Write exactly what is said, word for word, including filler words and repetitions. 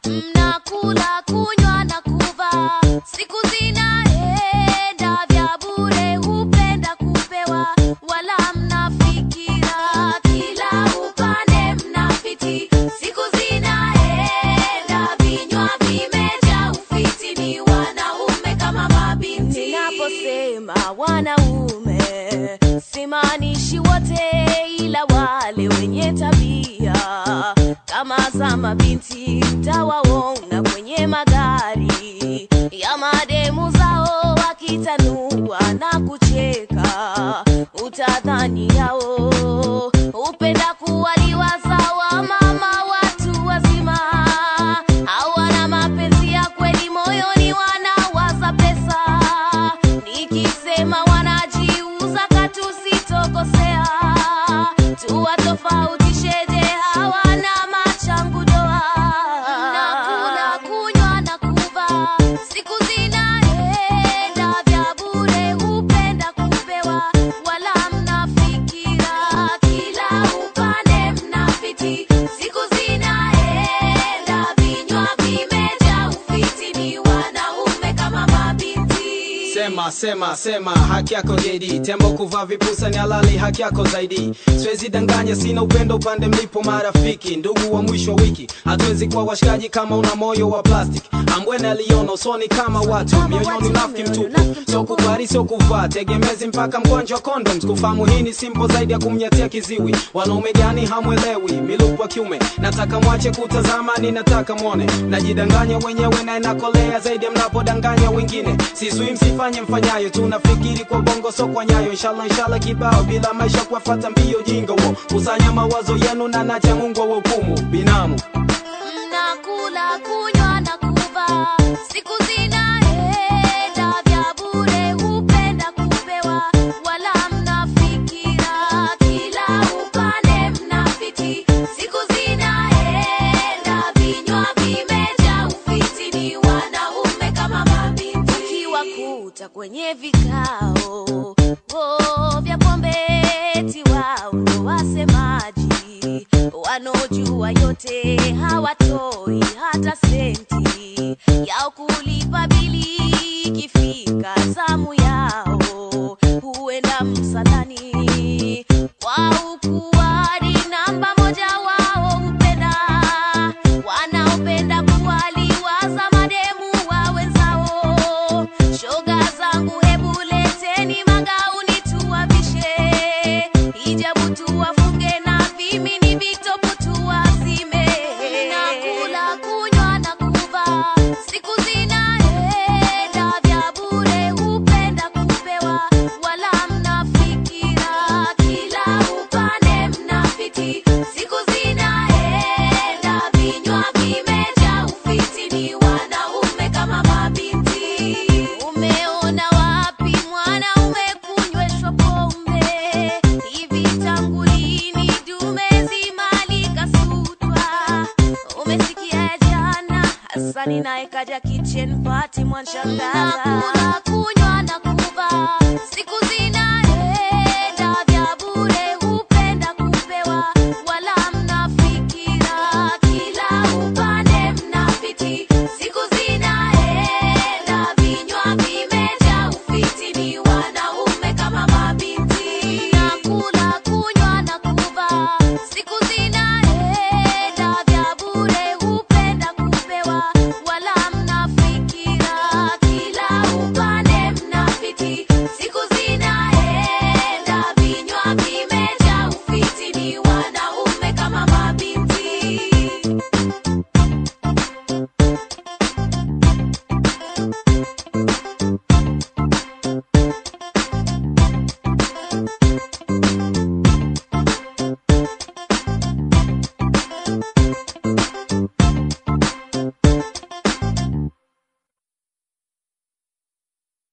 Mnakula, kunywa na kuvaa, siku zinaenda vya bure, hupenda kupewa, wala mnafikira kila upande mnafiti. Siku zinaenda vinywa vimejaa ufiti, ni wanaume kama mabinti. Ninaposema wanaume simaanishi wote, ila wale wenye tabia kama za mabinti mtawaona kwenye magari ya mademu zao wakitanua na kucheka, utadhani yao upenda kuwaliwa sawa mama watu wazima. Hawana mapenzi ya kweli, moyoni wanawaza pesa. Nikisema wanajiuza katu sitokosea, tuwatofautisheje hawana machangu doa. Mnakula, kunywa na kuvaa, siku zinaenda vya bure, hupenda kupewa, wala mnafikira kila upande mnafiti. Siku zinaenda vinywa vimejaa ufiti, ni wanaume kama mabinti. Sema, sema, sema, haki yako J D. Tembo kuvaa vipusa ni halali, haki yako zaidi. Siwezi danganya, sina upendo upande mlipo marafiki. Ndugu wa mwisho wa wiki, hatuwezi kuwa washikaji kama una moyo wa plastic. Ambwene aliona usoni kama watu, mioyoni unafiki mtupu. So kubari, so kuvaa, tegemezi mpaka mgonjwa condoms. Kufahamu hii ni simple zaidi ya kumnyatia kiziwi. Wanaume gani hamwelewi, milupu wa kiume. Nataka mwache kutazama, ninataka muone. Najidanganya wenyewe na inakolea zaidi ya mnapodanganya wengine. Sisui msifanye mfanyayo, tunafikiri kwa bongo so kwa nyayo. Inshallah, inshallah kibao, bila maisha kufuata mbio jinga wo. Kusanya mawazo yenu na nacha Mungu wa hukumu binamu. Mnakula, kunywa na kuvaa, siku zinaenda vya bure, hupenda kupewa, wala mnafikira kila upande mnafiti. Siku zinaenda vinywa vimejaa ufiti, ni wanaume kama mabinti. Ukiwakuta kwenye vikao oh, vya pombe, eti wao ndo wasemaji, wanojua yote, hawatoi hata senti yao kulipa bili. Ikifika zamu yao huenda msalani, kwa ukuwari namba moja wao upenda, wanaopenda kuwaliwaza mademu wa wenzao. Shoga zangu hebu leteni magauni tuwavishe, hijabu tuwafunge na vimini vitopu tuwazime. Mnakula, kunywa na kuvaa, siku zinaenda vya bure, hupenda kupewa, wala mnafikira kila upande mnafiti. Siku zinaenda vinywa vimejaa ufiti, ni wanaume kama mabinti. Umeona wapi mwanaume kunyweshwa pombe? Hivi tangu lini dume zima likasutwa? Umesikia jana Hasani naye kaja kitchen party mwanshangaza. Mnakula, kunywa